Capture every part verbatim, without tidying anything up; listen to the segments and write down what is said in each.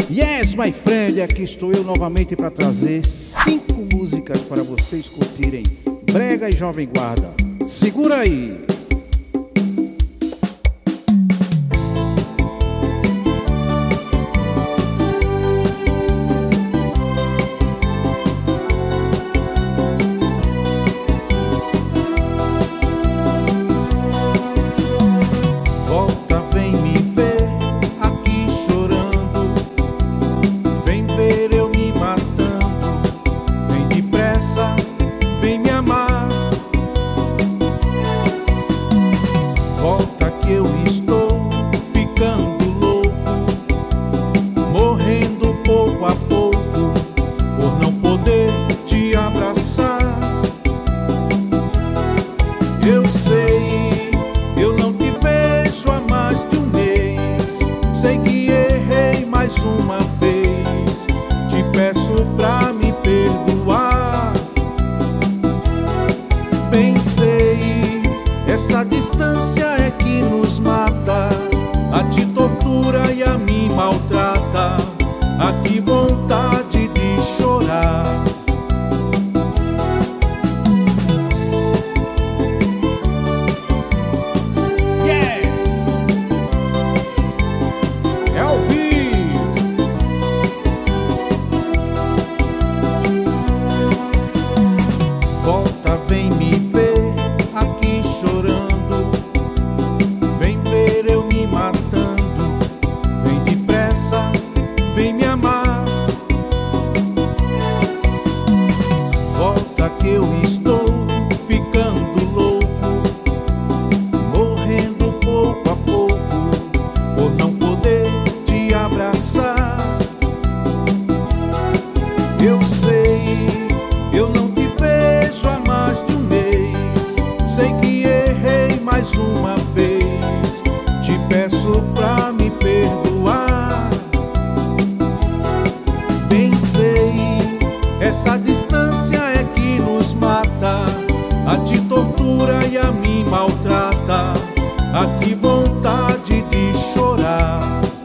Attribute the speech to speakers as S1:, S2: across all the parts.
S1: Yes, my friend, aqui estou eu novamente para trazer cinco músicas para vocês curtirem. Brega e Jovem Guarda. Segura aí.
S2: Eu sei, eu não te vejo há mais de um mês. Sei que errei mais uma vez. Te peço pra me perdoar. Bem sei, essa distância é que nos mata. A te tortura e a me maltrata. A que vontade de chorar.
S1: Volta, vem me ver aqui chorando. Vem ver eu me matando. Vem depressa, vem me amar. Volta que eu estou ficando louco, morrendo pouco a pouco, por não poder te abraçar. Eu sei, eu não te vejo há mais de um mês. Sei que errei mais uma vez. Te peço pra me perdoar. Bem sei, essa distância é que nos mata. A te tortura e a me maltrata. A que vontade de chorar.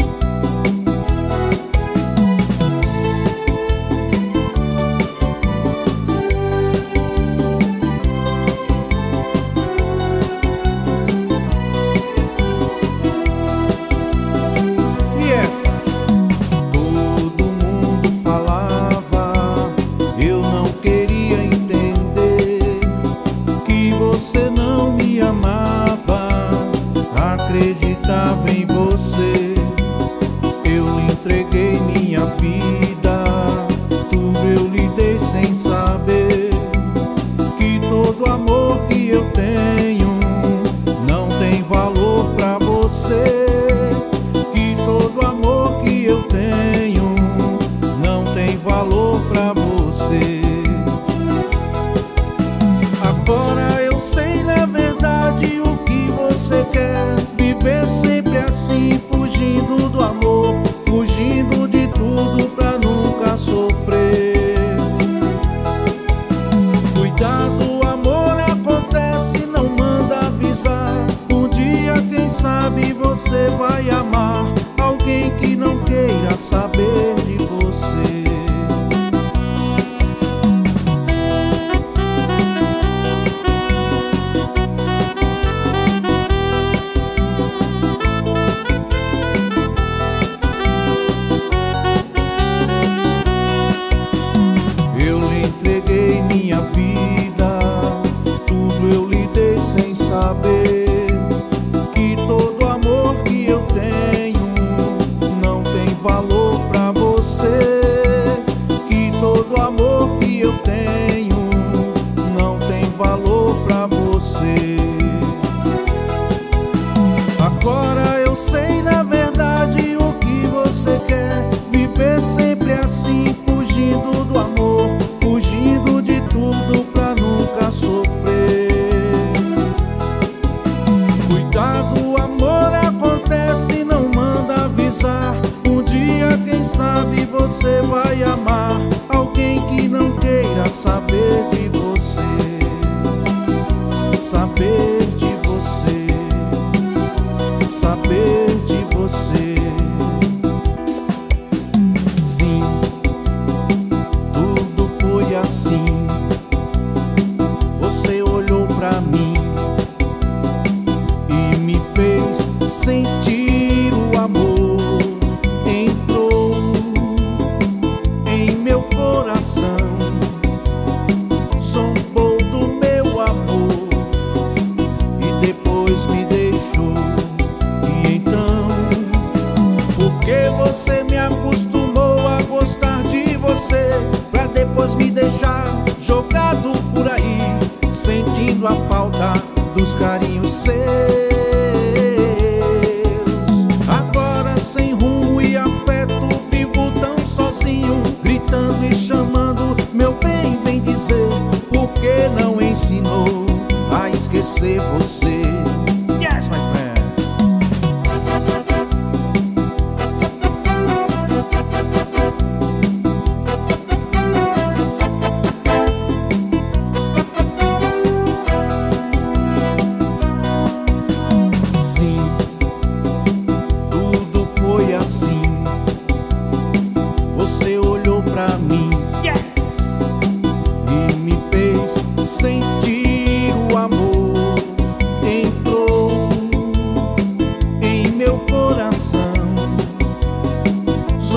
S1: Acreditava em você, eu lhe entreguei minha vida. Tudo eu lhe dei sem saber que todo amor que eu tenho não tem valor pra você. Que todo amor que eu tenho não tem valor pra você. Agora eu sei na verdade o que você quer. Viver sempre assim, fugindo do amor, fugindo de tudo pra nunca sofrer. Cuidado, amor acontece, não manda avisar. Um dia, quem sabe, você vai amar alguém que não queira saber de você. Entreguei minha vida, tudo eu lhe dei sem saber que todo amor que eu tenho não tem valor pra você. Que todo amor que eu tenho não tem valor pra você. Agora eu sei na verdade o que você quer. Viver sempre assim, fugindo do amor, fugindo de tudo pra nunca sofrer. Cuidado, amor acontece, não manda avisar. Um dia, quem sabe,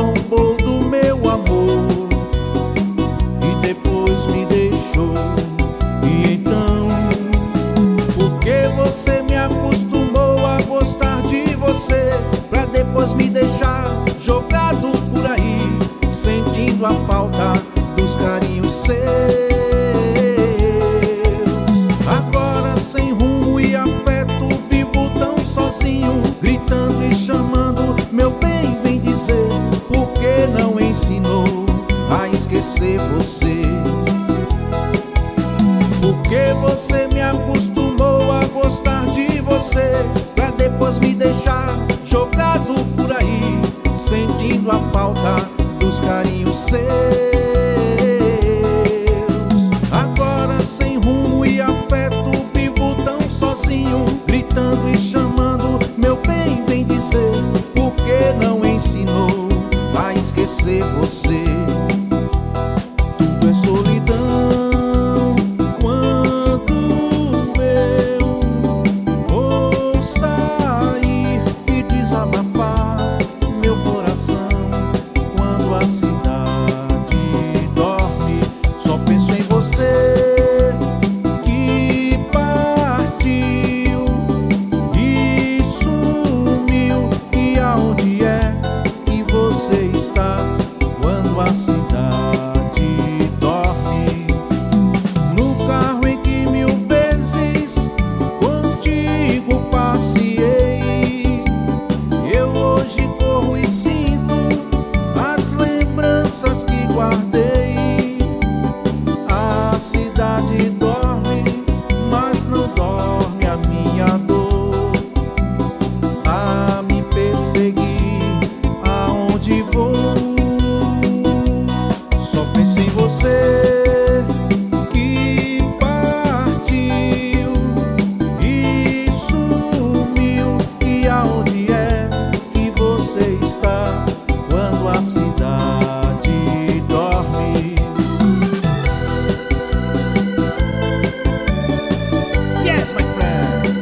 S1: zombou do meu amor e depois me deixou. E então, por que você me acostumou a gostar de você, pra depois me deixar jogado por aí, sentindo a falta dos carinhos seus? Agora sem rumo e afeto, vivo tão sozinho, gritando e chamando, meu bem, vem dizer, por que não ensinou a esquecer você? Por que você me acostumou a gostar de você, pra depois me deixar jogado por aí, sentindo a falta dos carinhos seus? Agora sem rumo e afeto, vivo tão sozinho, gritando e chamando, meu bem, vem dizer, por que não ensinou a esquecer você? Tudo é solidão quando eu vou sair e desabafar meu coração. Quando a cidade dorme, só penso em você que partiu e sumiu. E aonde é que você está quando a cidade dorme? No carro em que mil vezes contigo passeei, eu hoje corro e sinto as lembranças que guardei. A cidade dorme, mas não dorme a minha dor, a me perseguir aonde vou. Só penso em você que partiu e sumiu. E aonde é que você está quando a cidade dorme? Yes, my friend.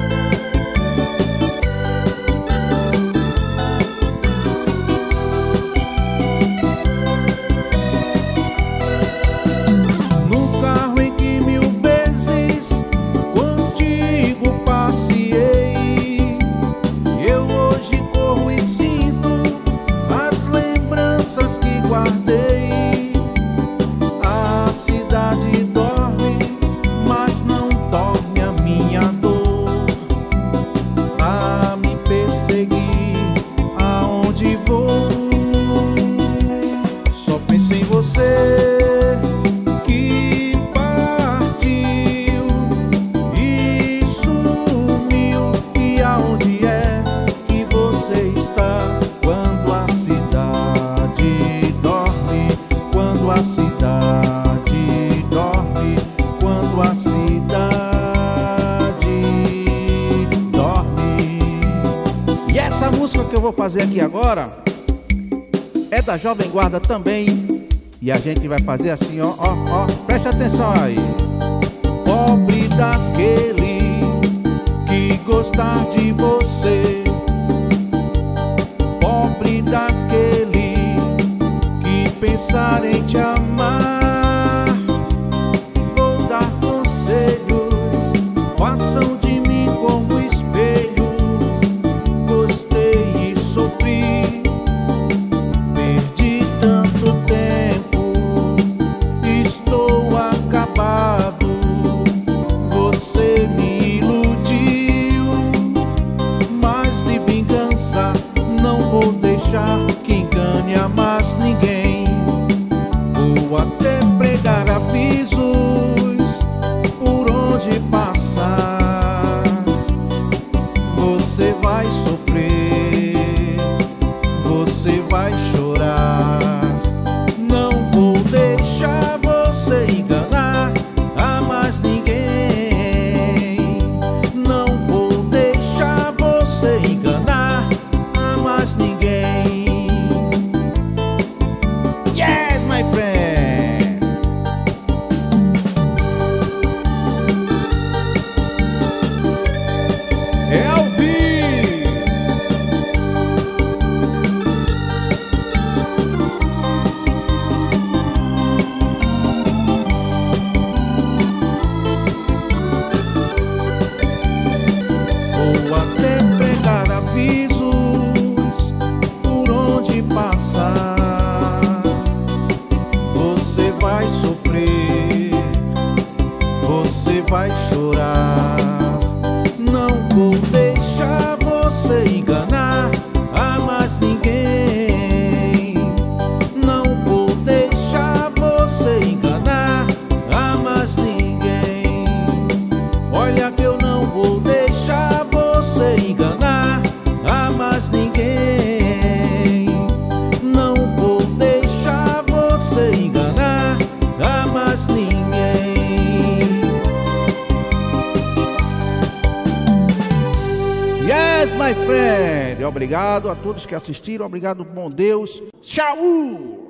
S1: No carro em que mil vezes contigo passeei, eu hoje corro e sinto as lembranças que guardei. A cidade dorme, mas não dorme a minha dor, a me perseguir aonde vou. Só penso em você que partiu e sumiu. E aonde é que você está quando a cidade dorme? Quando a cidade dorme, quando a cidade dorme. E essa música que eu vou fazer aqui agora é da Jovem Guarda também. E a gente vai fazer assim, ó, ó, ó, preste atenção aí. Pobre daquele que gostar de você, pobre daquele que pensar em te amar. Vou dar conselhos, façam de mim como espelho. Gostei e sofri, perdi tanto tempo, estou acabado. Você me iludiu, mas Yes, my friend. Obrigado a todos que assistiram. Obrigado, bom Deus. Tchau.